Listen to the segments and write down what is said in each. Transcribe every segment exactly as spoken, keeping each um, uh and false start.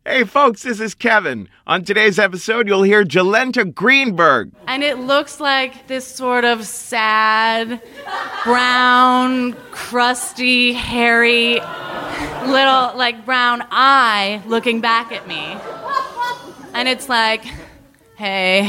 Hey folks, this is Kevin. On today's episode, you'll hear Jolenta Greenberg. And it looks like this sort of sad, brown, crusty, hairy, little, like, brown eye looking back at me. And it's like, hey.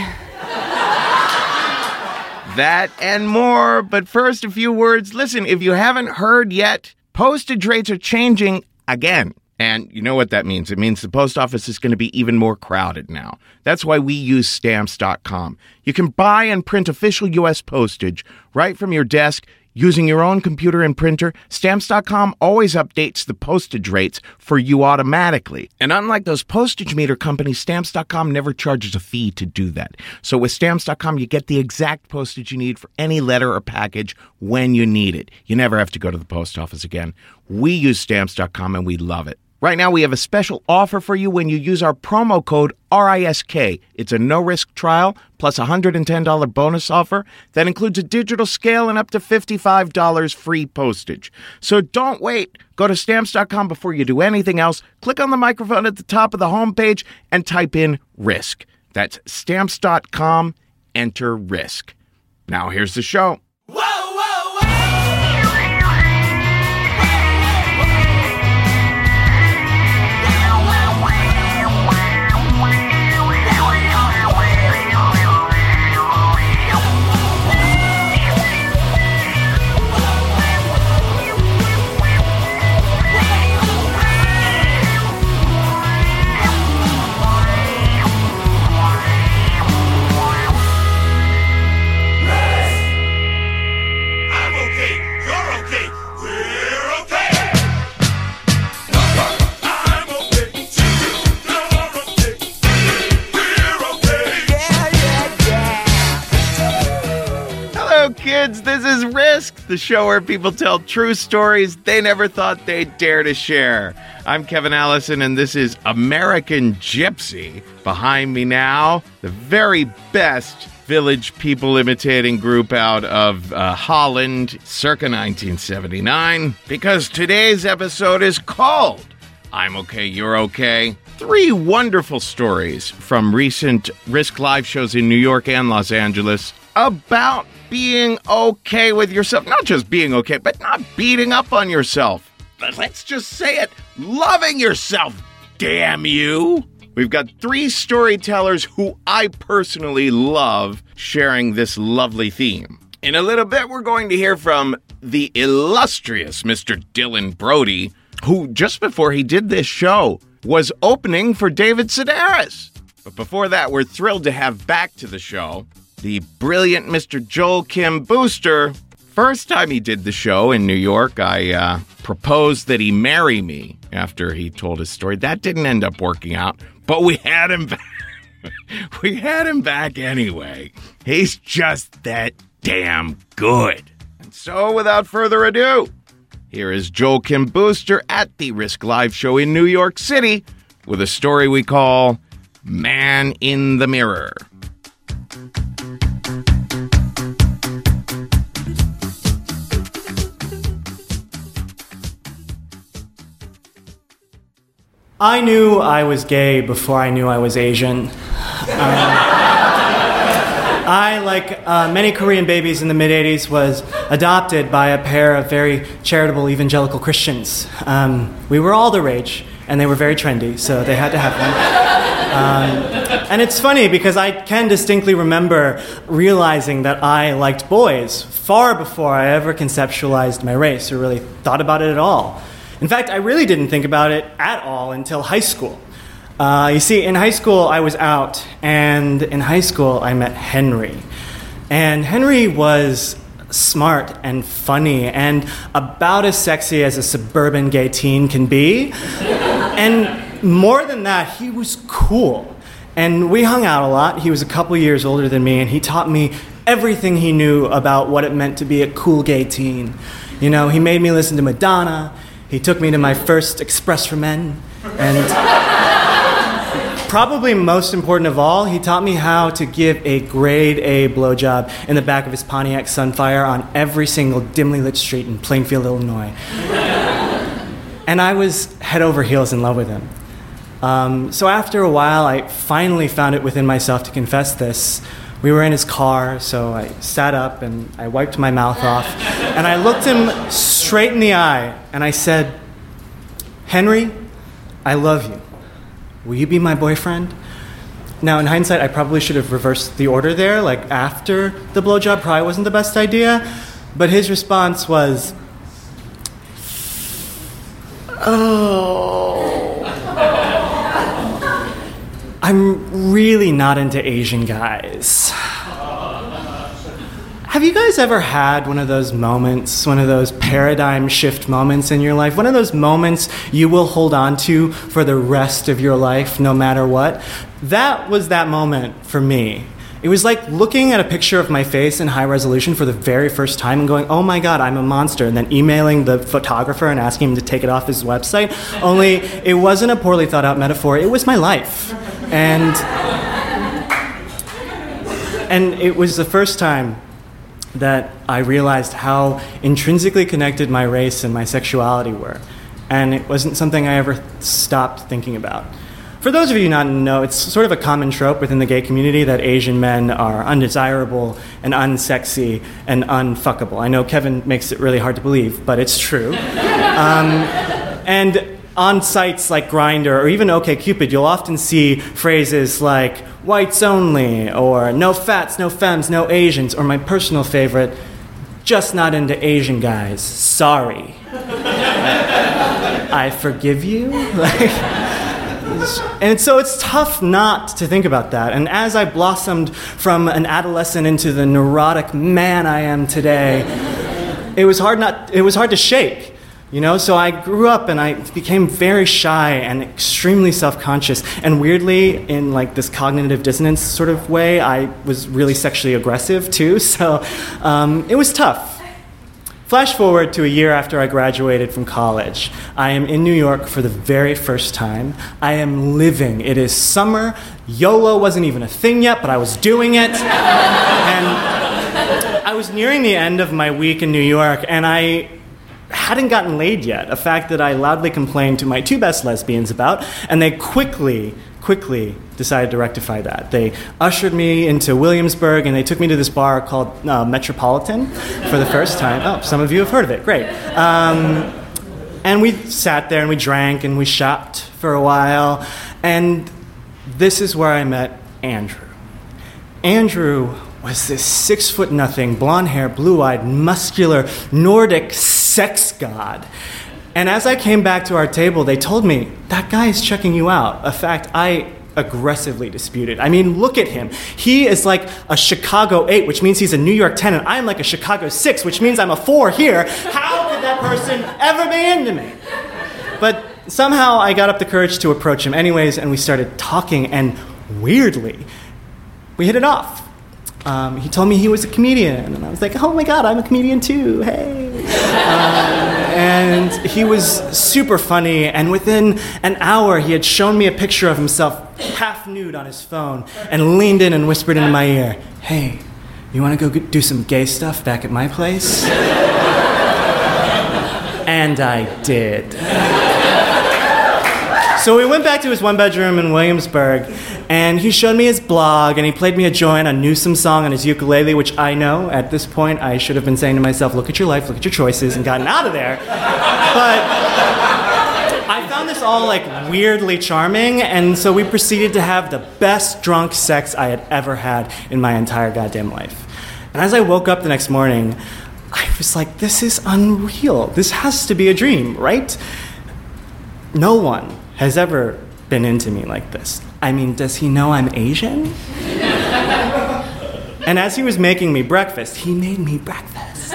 That and more, but first a few words. Listen, if you haven't heard yet, postage rates are changing again. And you know what that means. It means the post office is going to be even more crowded now. That's why we use stamps dot com. You can buy and print official U S postage right from your desk using your own computer and printer. Stamps dot com always updates the postage rates for you automatically. And unlike those postage meter companies, Stamps dot com never charges a fee to do that. So with Stamps dot com, you get the exact postage you need for any letter or package when you need it. You never have to go to the post office again. We use Stamps dot com and we love it. Right now, we have a special offer for you when you use our promo code R I S K. It's a no-risk trial plus a one hundred ten dollars bonus offer that includes a digital scale and up to fifty-five dollars free postage. So don't wait. Go to Stamps dot com before you do anything else. Click on the microphone at the top of the homepage and type in RISK. That's Stamps dot com. Enter RISK. Now here's the show. Kids, this is Risk, the show where people tell true stories they never thought they'd dare to share. I'm Kevin Allison, and this is American Gypsy. Behind me now, the very best village people imitating group out of uh, Holland, circa nineteen seventy-nine, because today's episode is called I'm Okay, You're Okay. Three wonderful stories from recent Risk Live shows in New York and Los Angeles about being okay with yourself. Not just being okay, but not beating up on yourself. Let's just say it. Loving yourself, damn you. We've got three storytellers who I personally love sharing this lovely theme. In a little bit, we're going to hear from the illustrious Mister Dylan Brody, who just before he did this show was opening for David Sedaris. But before that, we're thrilled to have back to the show the brilliant Mister Joel Kim Booster. First time he did the show in New York, I uh, proposed that he marry me after he told his story. That didn't end up working out, but we had him back. we had him back anyway. He's just that damn good. And so, without further ado, here is Joel Kim Booster at the Risk Live show in New York City with a story we call Man in the Mirror. I knew I was gay before I knew I was Asian. Um, I, like uh, many Korean babies in the mid-eighties, was adopted by a pair of very charitable evangelical Christians. Um, we were all the rage, and they were very trendy, so they had to have one. Um, and it's funny because I can distinctly remember realizing that I liked boys far before I ever conceptualized my race or really thought about it at all. In fact, I really didn't think about it at all until high school. Uh, you see, in high school, I was out, and in high school, I met Henry. And Henry was smart and funny and about as sexy as a suburban gay teen can be. And more than that, he was cool. And we hung out a lot. He was a couple years older than me, and he taught me everything he knew about what it meant to be a cool gay teen. You know, he made me listen to Madonna. He took me to my first Express for Men, and probably most important of all, he taught me how to give a grade A blowjob in the back of his Pontiac Sunfire on every single dimly lit street in Plainfield, Illinois. And I was head over heels in love with him. Um, so after a while, I finally found it within myself to confess this. We were in his car, so I sat up and I wiped my mouth off, and I looked him straight in the eye, and I said, "Henry, I love you. Will you be my boyfriend?" Now, in hindsight, I probably should have reversed the order there, like after the blowjob probably wasn't the best idea, but his response was, "Oh, I'm really not into Asian guys." Have you guys ever had one of those moments, one of those paradigm shift moments in your life? One of those moments you will hold on to for the rest of your life, no matter what? That was that moment for me. It was like looking at a picture of my face in high resolution for the very first time and going, "Oh my God, I'm a monster," and then emailing the photographer and asking him to take it off his website. Only it wasn't a poorly thought out metaphor, it was my life. And, and it was the first time that I realized how intrinsically connected my race and my sexuality were. And it wasn't something I ever stopped thinking about. For those of you who not know, it's sort of a common trope within the gay community that Asian men are undesirable and unsexy and unfuckable. I know Kevin makes it really hard to believe, but it's true. Um, and on sites like Grindr or even OkCupid, you'll often see phrases like whites only, or no fats, no femmes, no Asians, or my personal favorite, just not into Asian guys, sorry. I forgive you? Like, and so it's tough not to think about that. And as I blossomed from an adolescent into the neurotic man I am today, it was hard not, it was hard to shake. You know, so I grew up and I became very shy and extremely self-conscious. And weirdly, in like this cognitive dissonance sort of way, I was really sexually aggressive too. So um, it was tough. Flash forward to a year after I graduated from college. I am in New York for the very first time. I am living. It is summer. YOLO wasn't even a thing yet, but I was doing it. And I was nearing the end of my week in New York, and I hadn't gotten laid yet, a fact that I loudly complained to my two best lesbians about, and they quickly, quickly decided to rectify that. They ushered me into Williamsburg, and they took me to this bar called uh, Metropolitan for the first time. Oh, some of you have heard of it. Great. Um, and we sat there, and we drank, and we shopped for a while, and this is where I met Andrew. Andrew was this six-foot-nothing, blonde-haired, blue-eyed, muscular, Nordic sex god. And as I came back to our table, they told me, that guy is checking you out. A fact I aggressively disputed. I mean, look at him. He is like a Chicago eight, which means he's a New York ten, and I'm like a Chicago six, which means I'm a four here. How could that person ever be into me? But somehow I got up the courage to approach him anyways, and we started talking, and weirdly, we hit it off. Um, he told me he was a comedian, and I was like, oh my God, I'm a comedian too, hey. Um, and he was super funny, and within an hour he had shown me a picture of himself half nude on his phone and leaned in and whispered into my ear, hey, you want to go do some gay stuff back at my place? And I did. So we went back to his one bedroom in Williamsburg, and he showed me his blog, and he played me a joint, a Newsom song on his ukulele, which I know at this point I should have been saying to myself, look at your life, look at your choices, and gotten out of there. But I found this all like weirdly charming, and so we proceeded to have the best drunk sex I had ever had in my entire goddamn life. And as I woke up the next morning, I was like, this is unreal. This has to be a dream, right? No one has ever been into me like this. I mean, does he know I'm Asian? And as he was making me breakfast, he made me breakfast.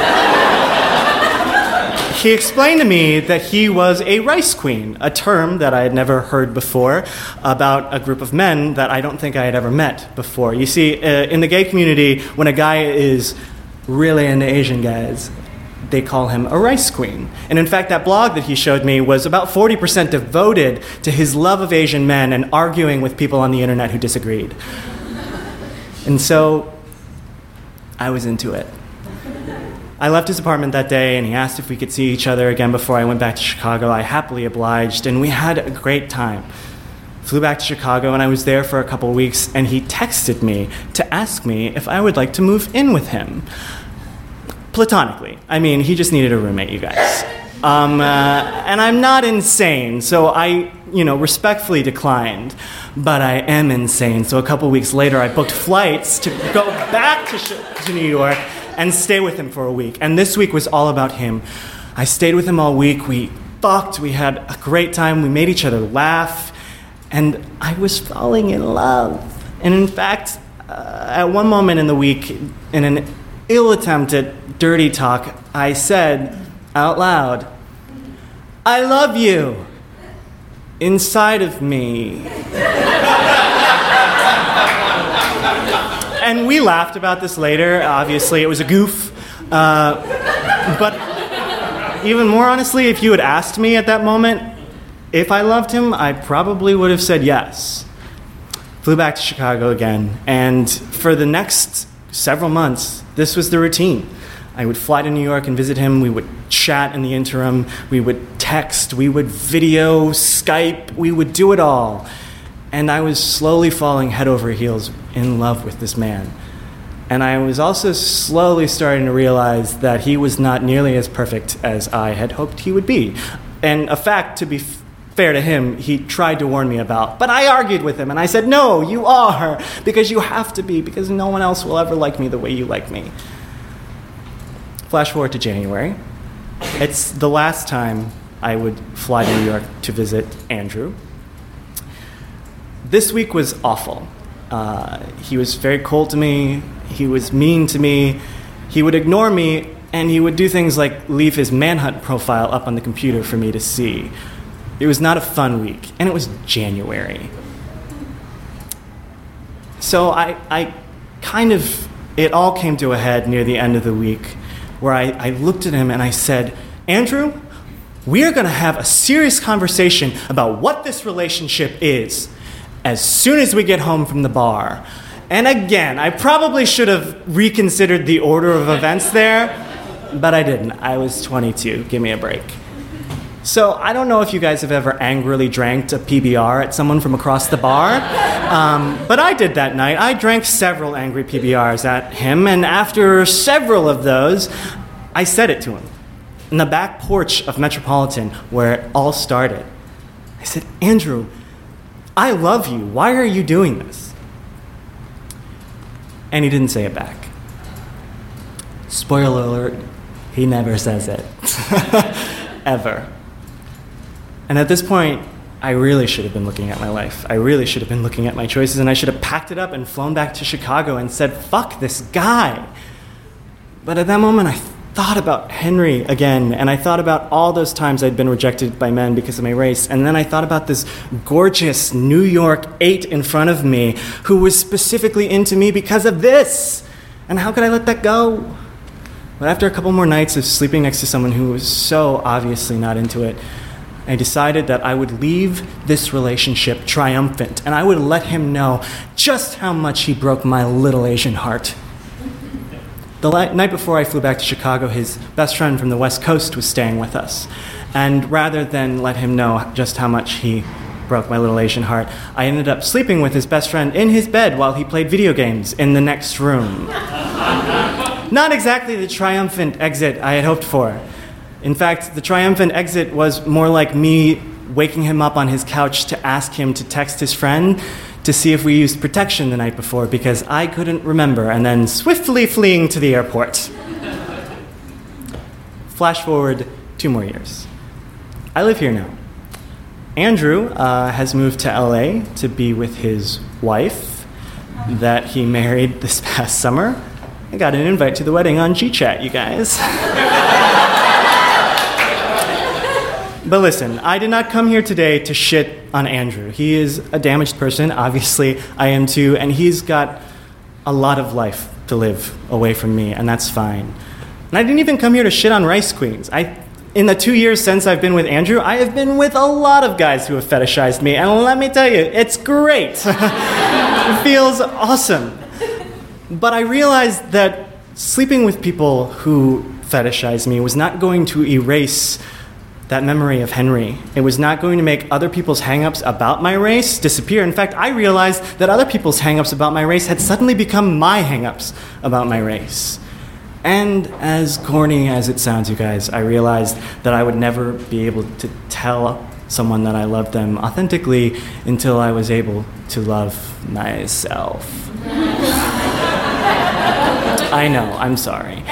He explained to me that he was a rice queen, a term that I had never heard before about a group of men that I don't think I had ever met before. You see, uh, in the gay community, when a guy is really into Asian guys, they call him a rice queen. And in fact, that blog that he showed me was about forty percent devoted to his love of Asian men and arguing with people on the internet who disagreed. And so I was into it. I left his apartment that day, and he asked if we could see each other again before I went back to Chicago. I happily obliged, and we had a great time. flew back to Chicago, and I was there for a couple weeks, and he texted me to ask me if I would like to move in with him. Platonically. I mean, he just needed a roommate, you guys. Um, uh, and I'm not insane, so I, you know, respectfully declined. But I am insane, so a couple weeks later I booked flights to go back to, sh- to New York and stay with him for a week. And this week was all about him. I stayed with him all week. We fucked. We had a great time. We made each other laugh. And I was falling in love. And in fact, uh, at one moment in the week, in an ill attempt at dirty talk, I said out loud, "I love you," inside of me. And we laughed about this later. Obviously, it was a goof. Uh, but even more honestly, if you had asked me at that moment if I loved him, I probably would have said yes. Flew back to Chicago again, and for the next several months, this was the routine. I would fly to New York and visit him. We would chat in the interim. We would text. We would video, Skype. We would do it all. And I was slowly falling head over heels in love with this man. And I was also slowly starting to realize that he was not nearly as perfect as I had hoped he would be. And a fact, to be f- fair to him, he tried to warn me about. But I argued with him, and I said, "No, you are, because you have to be, because no one else will ever like me the way you like me." Flash forward to January. It's the last time I would fly to New York to visit Andrew. This week was awful. Uh, he was very cold to me. He was mean to me. He would ignore me, and he would do things like leave his Manhunt profile up on the computer for me to see. It was not a fun week, and it was January. So I, I kind of, it all came to a head near the end of the week, where I, I looked at him and I said, "Andrew, we are going to have a serious conversation about what this relationship is as soon as we get home from the bar." And again, I probably should have reconsidered the order of events there, but I didn't. I was twenty-two. Give me a break. So I don't know if you guys have ever angrily drank a P B R at someone from across the bar, um, but I did that night. I drank several angry P B Rs at him, and after several of those, I said it to him in the back porch of Metropolitan, where it all started. I said, "Andrew, I love you. Why are you doing this?" And he didn't say it back. Spoiler alert, he never says it. Ever. And at this point, I really should have been looking at my life. I really should have been looking at my choices, and I should have packed it up and flown back to Chicago and said, "Fuck this guy." But at that moment, I thought about Henry again, and I thought about all those times I'd been rejected by men because of my race, and then I thought about this gorgeous New York eight in front of me who was specifically into me because of this. And how could I let that go? But after a couple more nights of sleeping next to someone who was so obviously not into it, I decided that I would leave this relationship triumphant, and I would let him know just how much he broke my little Asian heart. The li- night before I flew back to Chicago, his best friend from the West Coast was staying with us. And rather than let him know just how much he broke my little Asian heart, I ended up sleeping with his best friend in his bed while he played video games in the next room. Not exactly the triumphant exit I had hoped for. In fact, the triumphant exit was more like me waking him up on his couch to ask him to text his friend to see if we used protection the night before, because I couldn't remember, and then swiftly fleeing to the airport. Flash forward two more years. I live here now. Andrew uh, has moved to L A to be with his wife that he married this past summer. I got an invite to the wedding on G-Chat, you guys. But listen, I did not come here today to shit on Andrew. He is a damaged person, obviously I am too, and he's got a lot of life to live away from me, and that's fine. And I didn't even come here to shit on Rice Queens. I, in the two years since I've been with Andrew, I have been with a lot of guys who have fetishized me, and let me tell you, it's great. It feels awesome. But I realized that sleeping with people who fetishize me was not going to erase that memory of Henry. It was not going to make other people's hang-ups about my race disappear. In fact, I realized that other people's hang-ups about my race had suddenly become my hang-ups about my race. And as corny as it sounds, you guys, I realized that I would never be able to tell someone that I loved them authentically until I was able to love myself. I know, I'm sorry.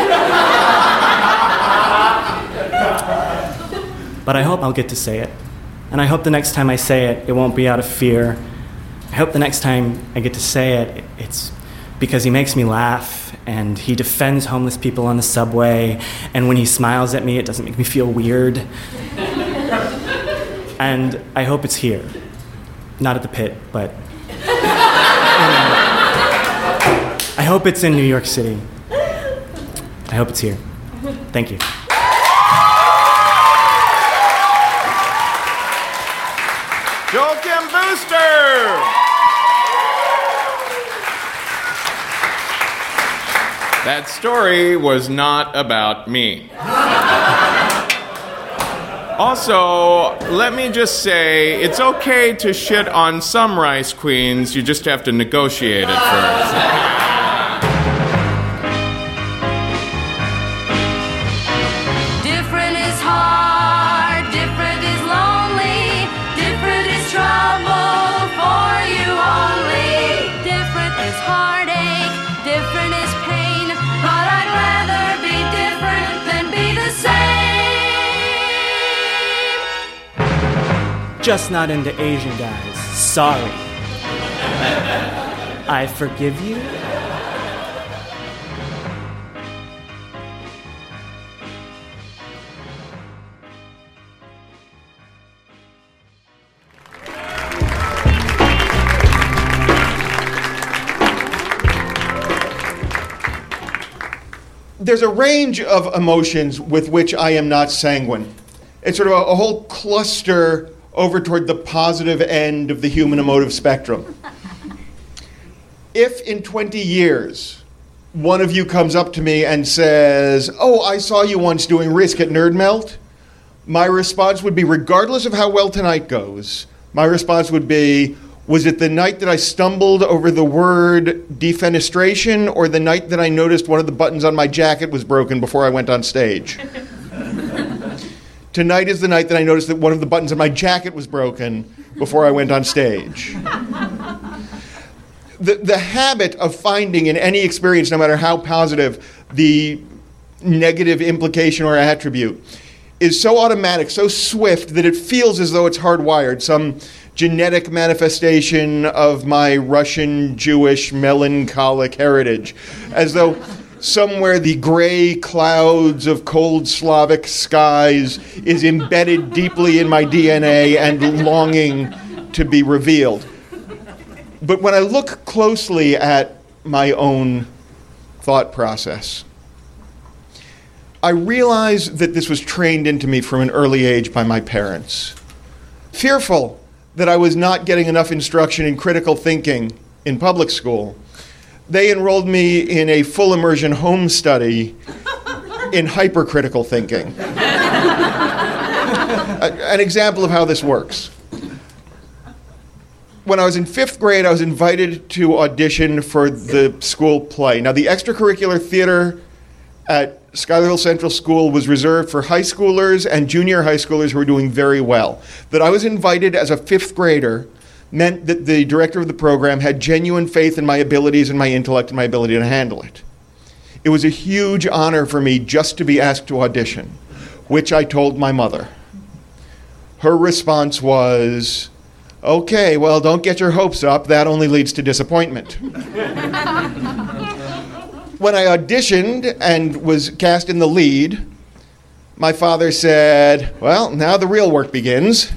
But I hope I'll get to say it. And I hope the next time I say it, it won't be out of fear. I hope the next time I get to say it, it's because he makes me laugh, and he defends homeless people on the subway, and when he smiles at me, it doesn't make me feel weird. And I hope it's here. Not at the pit, but... I hope it's in New York City. I hope it's here. Thank you. Joel Kim Booster! That story was not about me. Also, let me just say, it's okay to shit on some Rice Queens, you just have to negotiate it first. Just not into Asian guys. Sorry. I forgive you. There's a range of emotions with which I am not sanguine. It's sort of a, a whole cluster over toward the positive end of the human emotive spectrum. If in twenty years, one of you comes up to me and says, "Oh, I saw you once doing Risk at Nerd Melt," my response would be, regardless of how well tonight goes, my response would be, was it the night that I stumbled over the word defenestration, or the night that I noticed one of the buttons on my jacket was broken before I went on stage? Tonight is the night that I noticed that one of the buttons on my jacket was broken before I went on stage. The, the habit of finding in any experience, no matter how positive, the negative implication or attribute is so automatic, so swift, that it feels as though it's hardwired, some genetic manifestation of my Russian, Jewish, melancholic heritage, as though somewhere the gray clouds of cold Slavic skies is embedded deeply in my D N A and longing to be revealed. But when I look closely at my own thought process, I realize that this was trained into me from an early age by my parents. Fearful that I was not getting enough instruction in critical thinking in public school, they enrolled me in a full immersion home study in hypercritical thinking. An example of how this works. When I was in fifth grade, I was invited to audition for the school play. Now, the extracurricular theater at Schuylerville Central School was reserved for high schoolers and junior high schoolers who were doing very well. That I was invited as a fifth grader meant that the director of the program had genuine faith in my abilities and my intellect and my ability to handle it. It was a huge honor for me just to be asked to audition, which I told my mother. Her response was, "Okay, well, don't get your hopes up. That only leads to disappointment." When I auditioned and was cast in the lead, my father said, "Well, now the real work begins."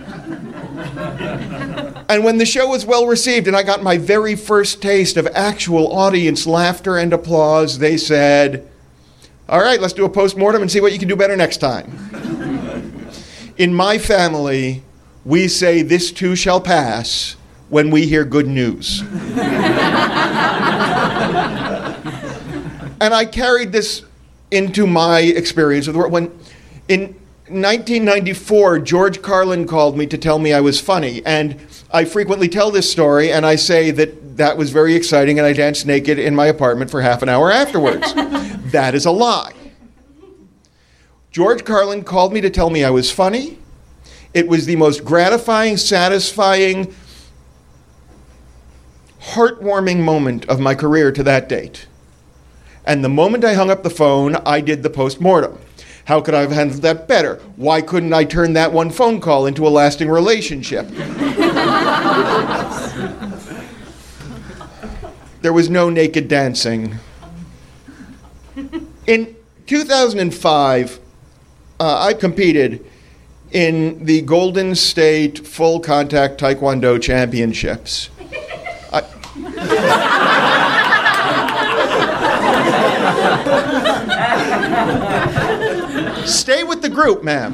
And when the show was well received and I got my very first taste of actual audience laughter and applause, they said, "All right, let's do a post-mortem and see what you can do better next time." In my family, we say this too shall pass when we hear good news. And I carried this into my experience of the world. When in nineteen ninety-four, George Carlin called me to tell me I was funny. And I frequently tell this story, and I say that that was very exciting, and I danced naked in my apartment for half an hour afterwards. That is a lie. George Carlin called me to tell me I was funny. It was the most gratifying, satisfying, heartwarming moment of my career to that date. And the moment I hung up the phone, I did the post-mortem. How could I have handled that better? Why couldn't I turn that one phone call into a lasting relationship? There was no naked dancing. In two thousand five, uh, I competed in the Golden State Full Contact Taekwondo Championships. I Stay with the group, ma'am.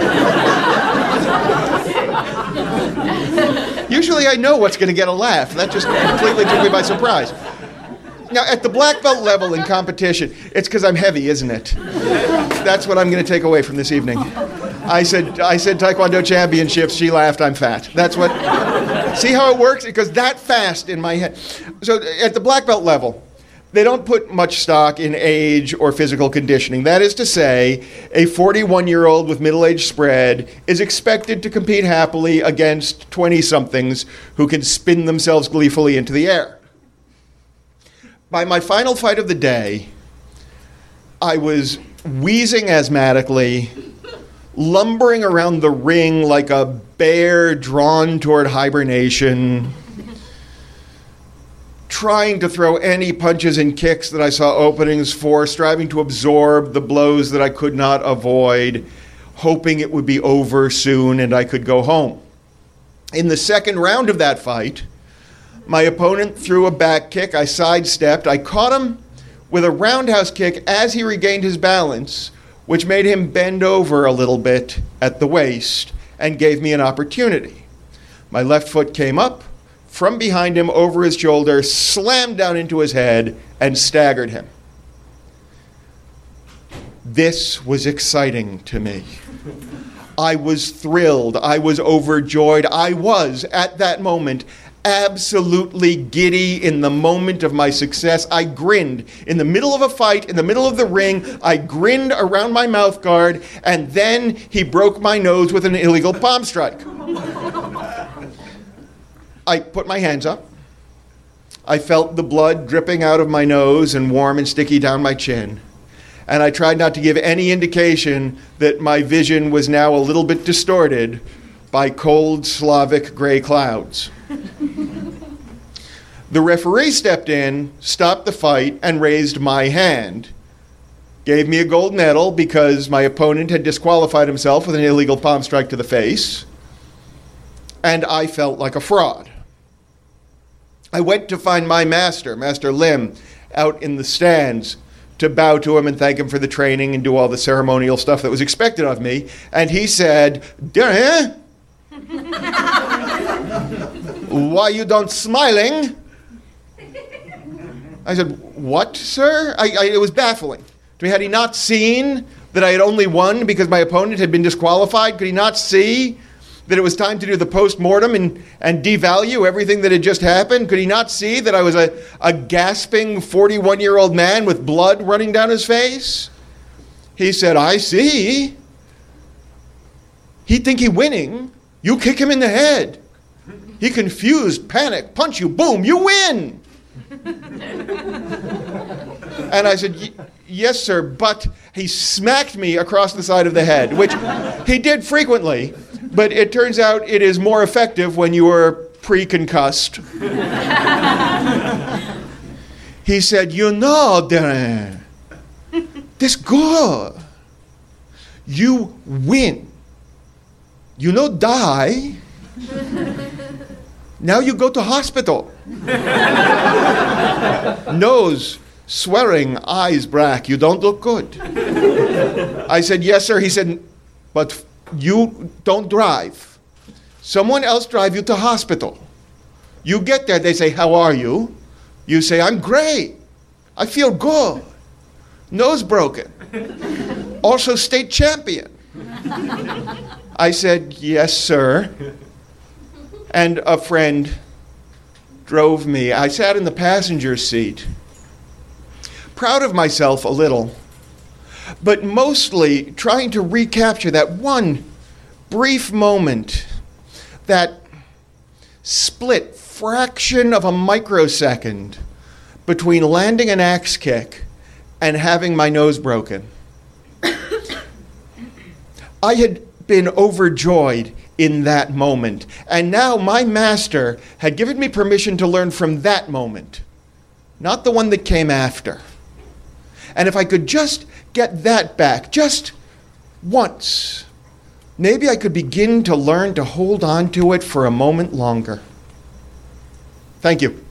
Usually I know what's going to get a laugh. That just completely took me by surprise. Now, at the black belt level in competition, it's because I'm heavy, isn't it? That's what I'm going to take away from this evening. I said, I said Taekwondo championships. She laughed. I'm fat. That's what. See how it works? It goes that fast in my head. So at the black belt level, they don't put much stock in age or physical conditioning. That is to say, a forty-one-year-old with middle-age spread is expected to compete happily against twenty-somethings who can spin themselves gleefully into the air. By my final fight of the day, I was wheezing asthmatically, lumbering around the ring like a bear drawn toward hibernation, trying to throw any punches and kicks that I saw openings for, striving to absorb the blows that I could not avoid, hoping it would be over soon and I could go home. In the second round of that fight, my opponent threw a back kick. I sidestepped. I caught him with a roundhouse kick as he regained his balance, which made him bend over a little bit at the waist and gave me an opportunity. My left foot came up from behind him over his shoulder, slammed down into his head, and staggered him. This was exciting to me. I was thrilled. I was overjoyed. I was, at that moment, absolutely giddy in the moment of my success. I grinned in the middle of a fight, in the middle of the ring. I grinned around my mouth guard, and then he broke my nose with an illegal palm strike. I put my hands up. I felt the blood dripping out of my nose and warm and sticky down my chin. And I tried not to give any indication that my vision was now a little bit distorted by cold Slavic gray clouds. The referee stepped in, stopped the fight, and raised my hand. Gave me a gold medal because my opponent had disqualified himself with an illegal palm strike to the face. And I felt like a fraud. I went to find my master, Master Lim, out in the stands to bow to him and thank him for the training and do all the ceremonial stuff that was expected of me. And he said, "Duh, why you don't smiling?" I said, "What, sir?" I, I, it was baffling to me. Had he not seen that I had only won because my opponent had been disqualified? Could he not see that it was time to do the post-mortem and, and devalue everything that had just happened? Could he not see that I was a, a gasping forty-one-year-old man with blood running down his face? He said, "I see. He think he winning. You kick him in the head. He confused, panic, punch you, boom, you win." And I said, "Yes, sir," but he smacked me across the side of the head, which he did frequently. But it turns out it is more effective when you are pre-concussed. He said, "You know, Darren, this good. You win. You no die. Now you go to hospital." Nose swelling, eyes black. You don't look good. I said, "Yes, sir." He said, "But you don't drive. Someone else drive you to hospital. You get there, they say, 'How are you?' You say, 'I'm great. I feel good. Nose broken. Also state champion.' I said, yes, sir. And a friend drove me. I sat in the passenger seat, proud of myself a little, but mostly trying to recapture that one brief moment, that split fraction of a microsecond between landing an axe kick and having my nose broken. I had been overjoyed in that moment, and now my master had given me permission to learn from that moment, not the one that came after. And if I could just get that back, just once, maybe I could begin to learn to hold on to it for a moment longer. Thank you.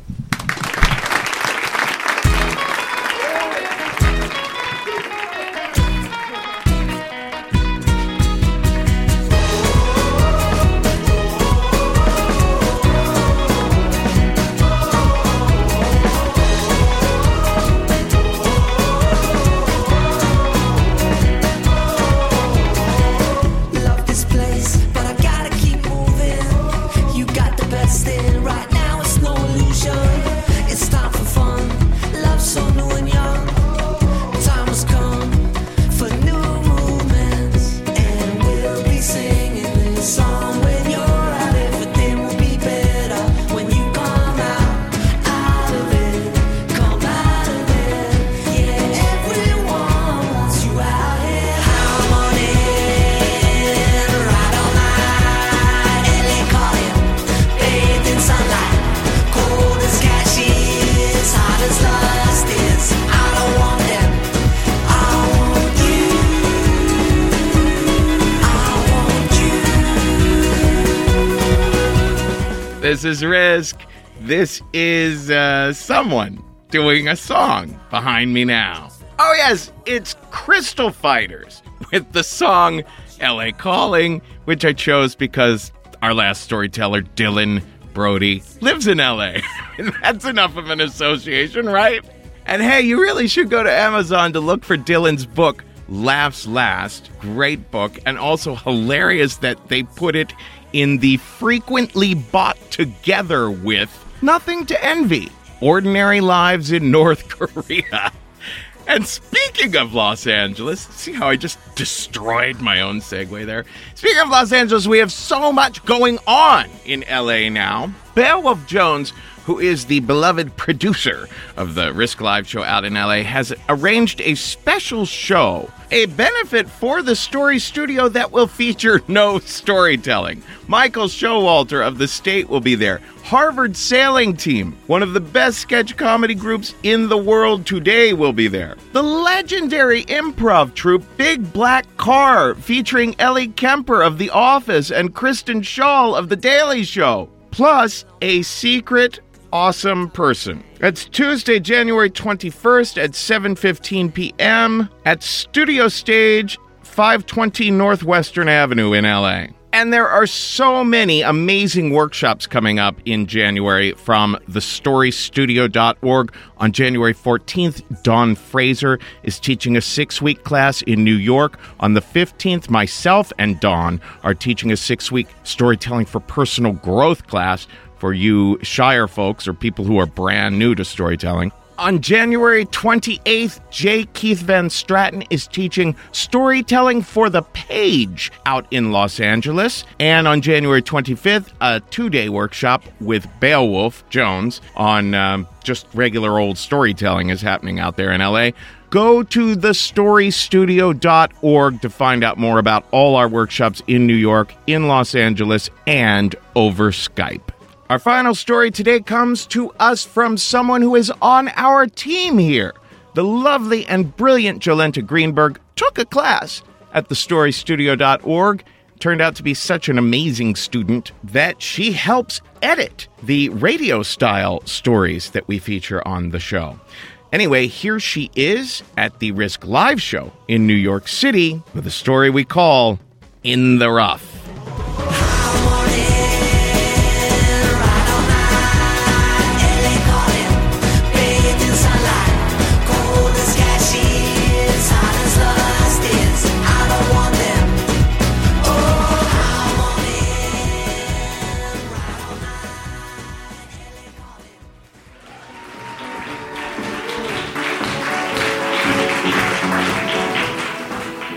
This is Risk. This is uh, someone doing a song behind me now. Oh yes, it's Crystal Fighters with the song L A Calling, which I chose because our last storyteller, Dylan Brody, lives in L A. That's enough of an association, right? And hey, you really should go to Amazon to look for Dylan's book, Laughs Last. Great book, and also hilarious that they put it in the frequently bought together with Nothing to Envy, Ordinary Lives in North Korea. And speaking of Los Angeles, see how I just destroyed my own segue there? Speaking of Los Angeles, we have so much going on in L A now. Beowulf Jones, who is the beloved producer of the Risk Live show out in L A, has arranged a special show, a benefit for the Story Studio that will feature no storytelling. Michael Showalter of The State will be there. Harvard Sailing Team, one of the best sketch comedy groups in the world today, will be there. The legendary improv troupe Big Black Car, featuring Ellie Kemper of The Office and Kristen Schaal of The Daily Show. Plus, a secret awesome person. It's Tuesday, January twenty-first at seven fifteen p.m. at Studio Stage, five twenty Northwestern Avenue in L A. And there are so many amazing workshops coming up in January from the story studio dot org. On January fourteenth, Dawn Fraser is teaching a six-week class in New York. On the fifteenth, myself and Dawn are teaching a six-week storytelling for personal growth class for you Shire folks or people who are brand new to storytelling. On January twenty-eighth, J. Keith Van Stratton is teaching Storytelling for the Page out in Los Angeles. And on January twenty-fifth, a two-day workshop with Beowulf Jones on um, just regular old storytelling is happening out there in L A. Go to the story studio dot org to find out more about all our workshops in New York, in Los Angeles, and over Skype. Our final story today comes to us from someone who is on our team here. The lovely and brilliant Jolenta Greenberg took a class at the story studio dot org. Turned out to be such an amazing student that she helps edit the radio-style stories that we feature on the show. Anyway, here she is at the Risk Live show in New York City with a story we call In the Rough.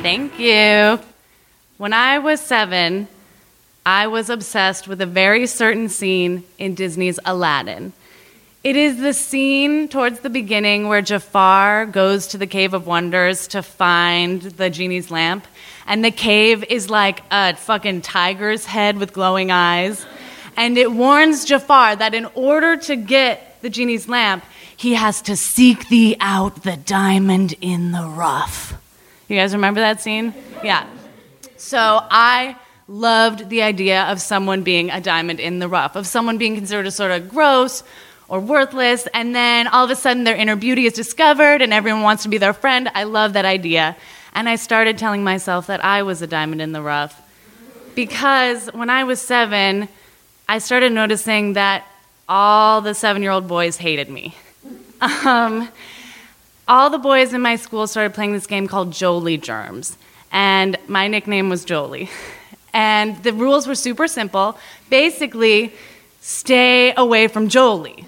Thank you. When I was seven, I was obsessed with a very certain scene in Disney's Aladdin. It is the scene towards the beginning where Jafar goes to the Cave of Wonders to find the genie's lamp, and the cave is like a fucking tiger's head with glowing eyes, and it warns Jafar that in order to get the genie's lamp, he has to seek thee out the diamond in the rough. You guys remember that scene? Yeah. So I loved the idea of someone being a diamond in the rough, of someone being considered a sort of gross or worthless, and then all of a sudden their inner beauty is discovered and everyone wants to be their friend. I love that idea. And I started telling myself that I was a diamond in the rough. Because when I was seven, I started noticing that all the seven-year-old boys hated me. Um, all the boys in my school started playing this game called Jolie Germs. And my nickname was Jolie. And the rules were super simple. Basically, stay away from Jolie.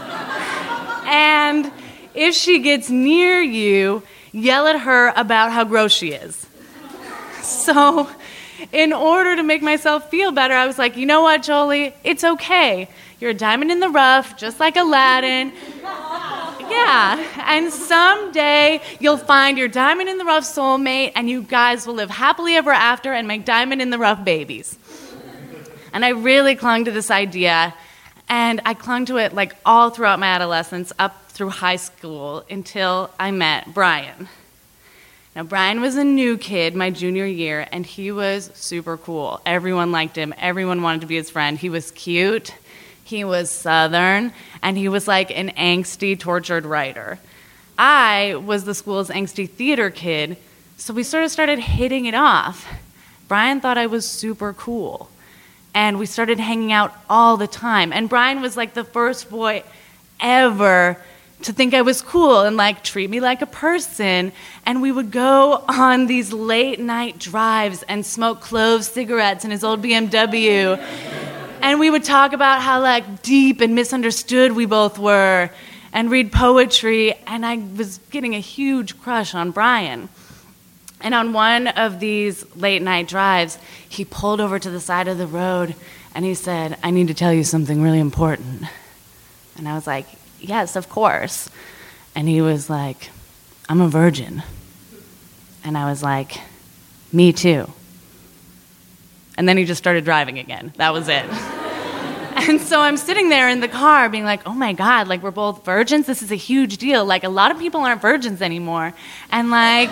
And if she gets near you, yell at her about how gross she is. So, in order to make myself feel better, I was like, you know what, Jolie? It's okay. You're a diamond in the rough, just like Aladdin. Yeah, and someday you'll find your diamond in the rough soulmate, and you guys will live happily ever after and make diamond in the rough babies. And I really clung to this idea, and I clung to it like all throughout my adolescence, up through high school, until I met Brian. Now, Brian was a new kid my junior year, and he was super cool. Everyone liked him. Everyone wanted to be his friend. He was cute. He was Southern, and he was like an angsty, tortured writer. I was the school's angsty theater kid, so we sort of started hitting it off. Brian thought I was super cool, and we started hanging out all the time. And Brian was like the first boy ever to think I was cool and like treat me like a person. And we would go on these late night drives and smoke clove cigarettes in his old B M W. And we would talk about how like deep and misunderstood we both were, and read poetry, and I was getting a huge crush on Brian. And on one of these late night drives, he pulled over to the side of the road and he said, I need to tell you something really important. And I was like, yes, of course. And he was like, I'm a virgin. And I was like, me too. And then he just started driving again. That was it. And so I'm sitting there in the car being like, oh my God, like we're both virgins? This is a huge deal. Like a lot of people aren't virgins anymore. And like,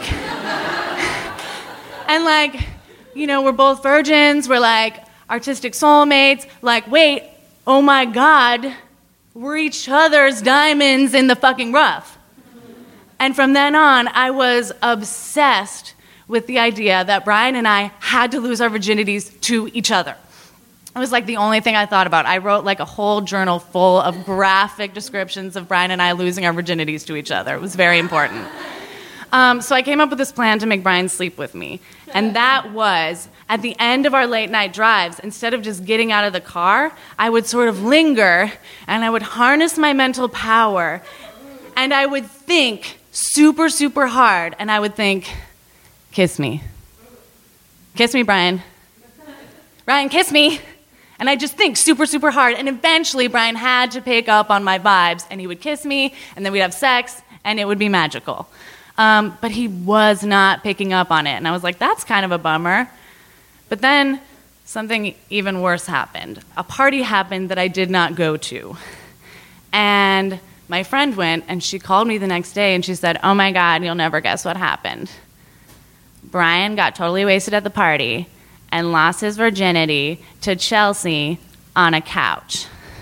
and like, you know, we're both virgins. We're like artistic soulmates. Like, wait, oh my God, we're each other's diamonds in the fucking rough. And from then on, I was obsessed with the idea that Brian and I had to lose our virginities to each other. It was like the only thing I thought about. I wrote like a whole journal full of graphic descriptions of Brian and I losing our virginities to each other. It was very important. Um, so I came up with this plan to make Brian sleep with me. And that was, at the end of our late night drives, instead of just getting out of the car, I would sort of linger and I would harness my mental power and I would think super, super hard. And I would think, kiss me. Kiss me, Brian. Brian, kiss me. And I just think super, super hard. And eventually, Brian had to pick up on my vibes, and he would kiss me, and then we'd have sex, and it would be magical. Um, but he was not picking up on it. And I was like, that's kind of a bummer. But then something even worse happened. A party happened that I did not go to. And my friend went, and she called me the next day, and she said, oh my God, you'll never guess what happened. Brian got totally wasted at the party and lost his virginity to Chelsea on a couch.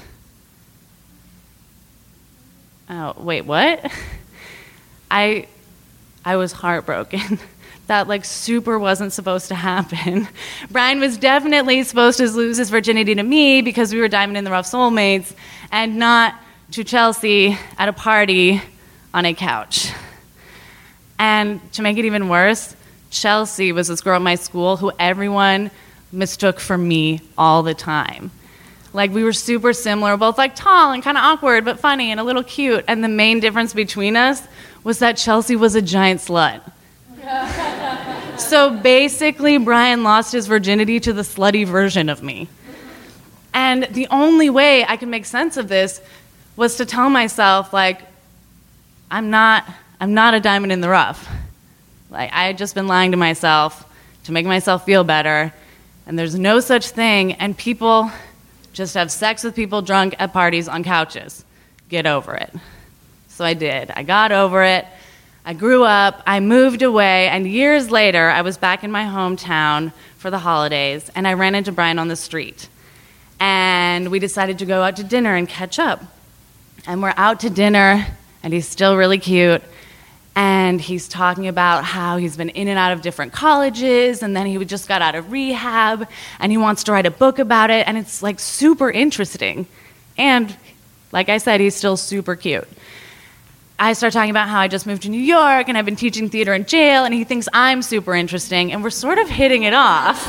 Oh, wait, what? I I was heartbroken. That, like, super wasn't supposed to happen. Brian was definitely supposed to lose his virginity to me because we were diamond in the rough soulmates, and not to Chelsea at a party on a couch. And to make it even worse, Chelsea was this girl at my school who everyone mistook for me all the time. Like, we were super similar, both like tall and kind of awkward, but funny and a little cute. And the main difference between us was that Chelsea was a giant slut. So basically, Brian lost his virginity to the slutty version of me. And the only way I could make sense of this was to tell myself, like, I'm not, I'm not a diamond in the rough. Like, I had just been lying to myself to make myself feel better, and there's no such thing, and people just have sex with people drunk at parties on couches. Get over it. So I did. I got over it. I grew up, I moved away, and years later, I was back in my hometown for the holidays, and I ran into Brian on the street. And we decided to go out to dinner and catch up. And we're out to dinner, and he's still really cute, and he's talking about how he's been in and out of different colleges, and then he just got out of rehab, and he wants to write a book about it, and it's, like, super interesting. And, like I said, he's still super cute. I start talking about how I just moved to New York and I've been teaching theater in jail, and he thinks I'm super interesting, and we're sort of hitting it off.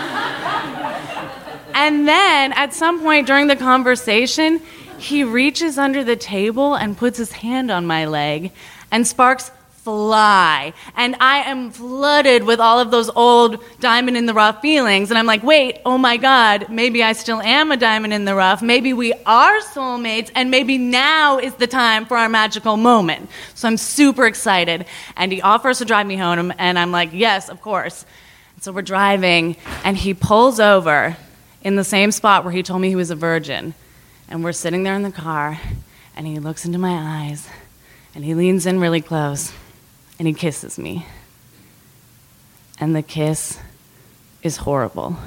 And then at some point during the conversation, he reaches under the table and puts his hand on my leg, and sparks fly. And I am flooded with all of those old diamond in the rough feelings. And I'm like, wait, oh my God, maybe I still am a diamond in the rough. Maybe we are soulmates, and maybe now is the time for our magical moment. So I'm super excited. And he offers to drive me home, and I'm like, yes, of course. So we're driving, and he pulls over in the same spot where he told me he was a virgin. And we're sitting there in the car, and he looks into my eyes, and he leans in really close, and he kisses me. And the kiss is horrible.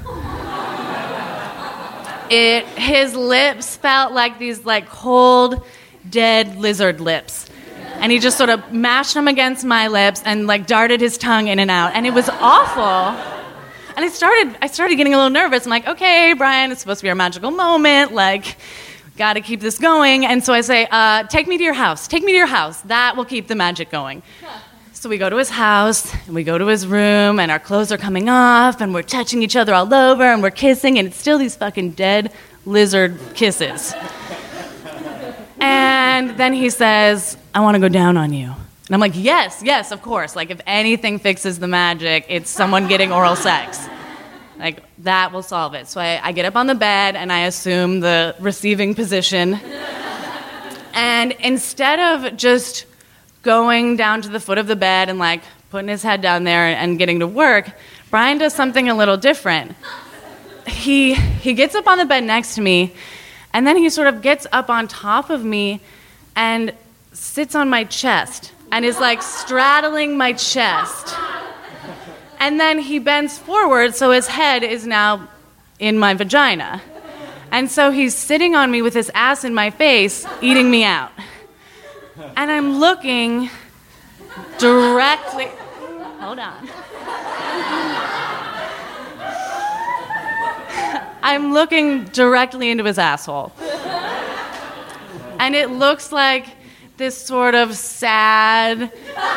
It, his lips felt like these like cold, dead lizard lips. And he just sort of mashed them against my lips and like darted his tongue in and out. And it was awful. And I started, I started getting a little nervous. I'm like, okay, Brian, it's supposed to be our magical moment. Like, got to keep this going. And so I say, uh, take me to your house. Take me to your house. That will keep the magic going. So we go to his house, and we go to his room, and our clothes are coming off, and we're touching each other all over, and we're kissing, and it's still these fucking dead lizard kisses. And then he says, I want to go down on you. And I'm like, yes, yes, of course. Like, if anything fixes the magic, it's someone getting oral sex. Like, that will solve it. So I, I get up on the bed, and I assume the receiving position. And instead of just going down to the foot of the bed and, like, putting his head down there and getting to work, Brian does something a little different. He he gets up on the bed next to me, and then he sort of gets up on top of me and sits on my chest and is, like, straddling my chest. And then he bends forward, so his head is now in my vagina. And so he's sitting on me with his ass in my face, eating me out. And I'm looking directly... Hold on. I'm looking directly into his asshole. And it looks like this sort of sad,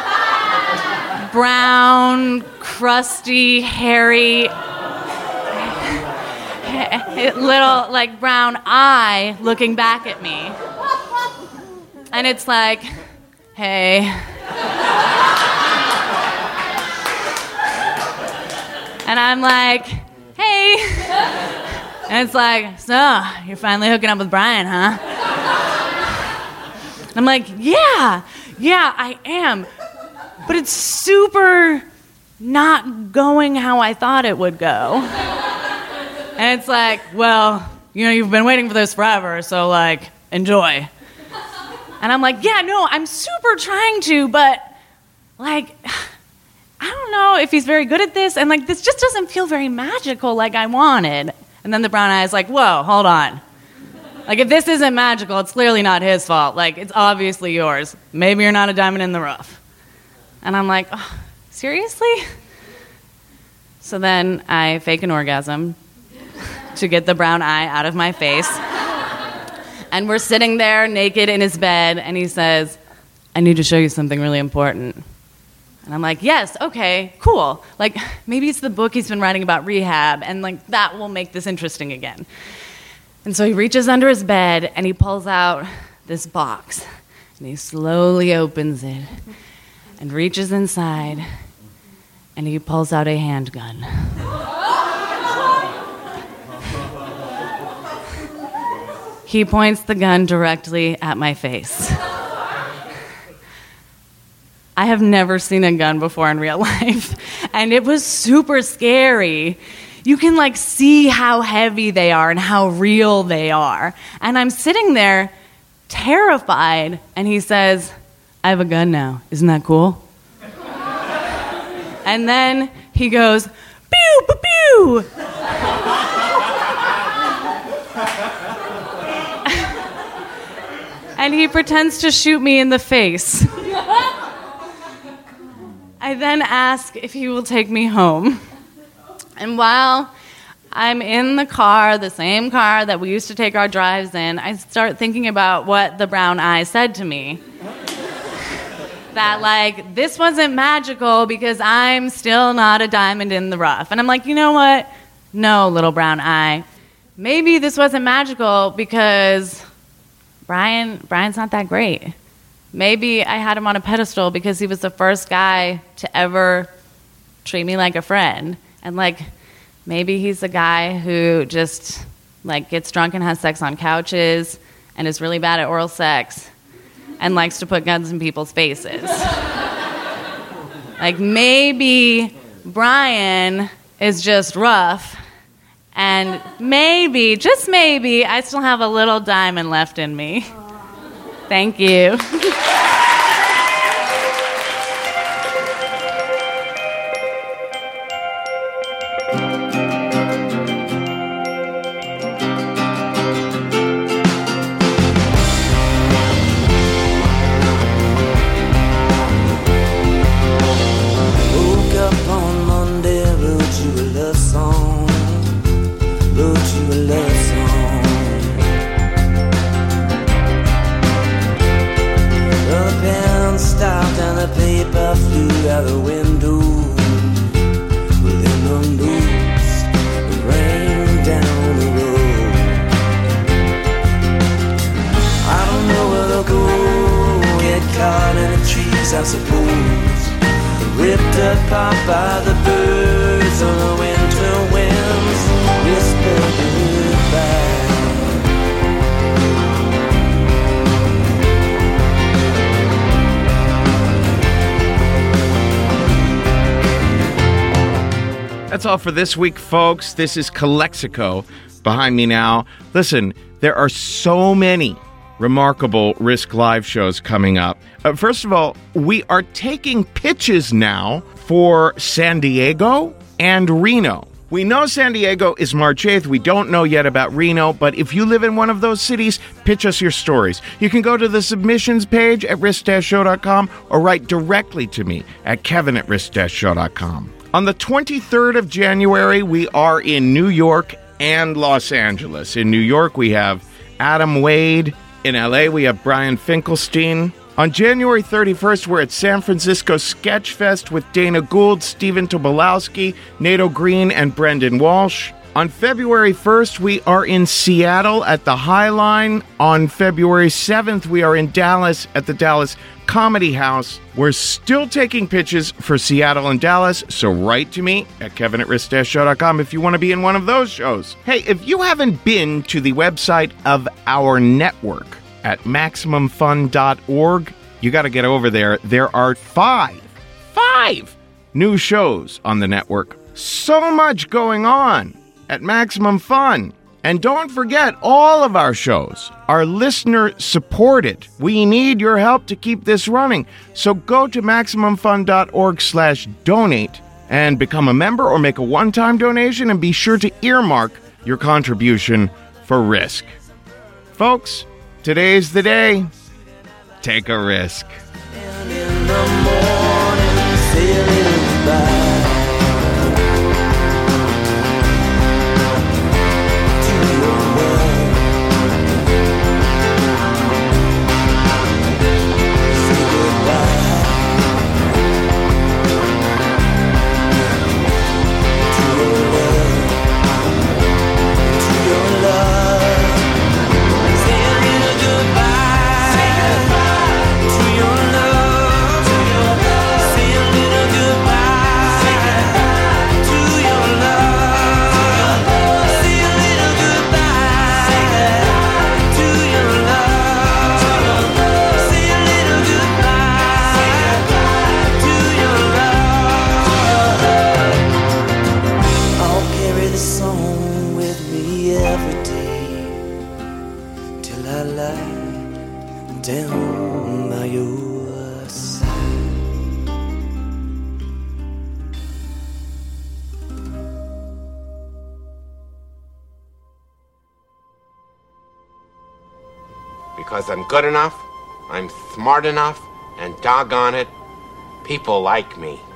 brown, crusty, hairy, little, like, brown eye looking back at me. And it's like, hey. And I'm like, hey. And it's like, so, you're finally hooking up with Brian, huh? And I'm like, yeah, yeah, I am. But it's super not going how I thought it would go. And it's like, well, you know, you've been waiting for this forever, so, like, enjoy. And I'm like, yeah, no, I'm super trying to, but, like, I don't know if he's very good at this, and, like, this just doesn't feel very magical like I wanted. And then the brown eye is like, whoa, hold on. Like, if this isn't magical, it's clearly not his fault. Like, it's obviously yours. Maybe you're not a diamond in the rough. And I'm like, oh, seriously? So then I fake an orgasm to get the brown eye out of my face. And we're sitting there naked in his bed, and he says, I need to show you something really important. And I'm like, yes, okay, cool. Like, maybe it's the book he's been writing about rehab, and, like, that will make this interesting again. And so he reaches under his bed, and he pulls out this box, and he slowly opens it and reaches inside, and he pulls out a handgun. He points the gun directly at my face. I have never seen a gun before in real life, and it was super scary. You can like see how heavy they are and how real they are. And I'm sitting there terrified, and he says, "I have a gun now. Isn't that cool?" And then he goes, "Pew, pew, pew." And he pretends to shoot me in the face. I then ask if he will take me home. And while I'm in the car, the same car that we used to take our drives in, I start thinking about what the brown eye said to me. That, like, this wasn't magical because I'm still not a diamond in the rough. And I'm like, you know what? No, little brown eye. Maybe this wasn't magical because Brian, Brian's not that great. Maybe I had him on a pedestal because he was the first guy to ever treat me like a friend. And, like, maybe he's the guy who just, like, gets drunk and has sex on couches and is really bad at oral sex and likes to put guns in people's faces. Like, maybe Brian is just rough, and maybe, just maybe, I still have a little diamond left in me. Thank you. I suppose, ripped apart by the birds on the winter winds, whisper goodbye. That's all for this week, folks. This is Calexico behind me now. Listen, there are so many remarkable Risk Live shows coming up. Uh, first of all, we are taking pitches now for San Diego and Reno. We know San Diego is March eighth. We don't know yet about Reno, but if you live in one of those cities, pitch us your stories. You can go to the submissions page at risk dash show dot com or write directly to me at kevin at risk dash show dot com. On the twenty-third of January, we are in New York and Los Angeles. In New York, we have Adam Wade. In L A, we have Brian Finkelstein. On January thirty-first, we're at San Francisco Sketchfest with Dana Gould, Stephen Tobolowsky, Nato Green, and Brendan Walsh. On February first, we are in Seattle at the Highline. On February seventh, we are in Dallas at the Dallas Comedy House. We're still taking pitches for Seattle and Dallas, so write to me at kevin at risk dash show dot com if you want to be in one of those shows. Hey, if you haven't been to the website of our network at maximum fun dot org, you got to get over there. There are five, five new shows on the network. So much going on at Maximum Fun. And don't forget, all of our shows are listener-supported. We need your help to keep this running. So go to maximum fun dot org slash donate and become a member or make a one-time donation, and be sure to earmark your contribution for Risk. Folks, today's the day. Take a risk. And in the morning, sailing by. To your till I lie down by your side. Because I'm good enough, I'm smart enough, and doggone it, people like me.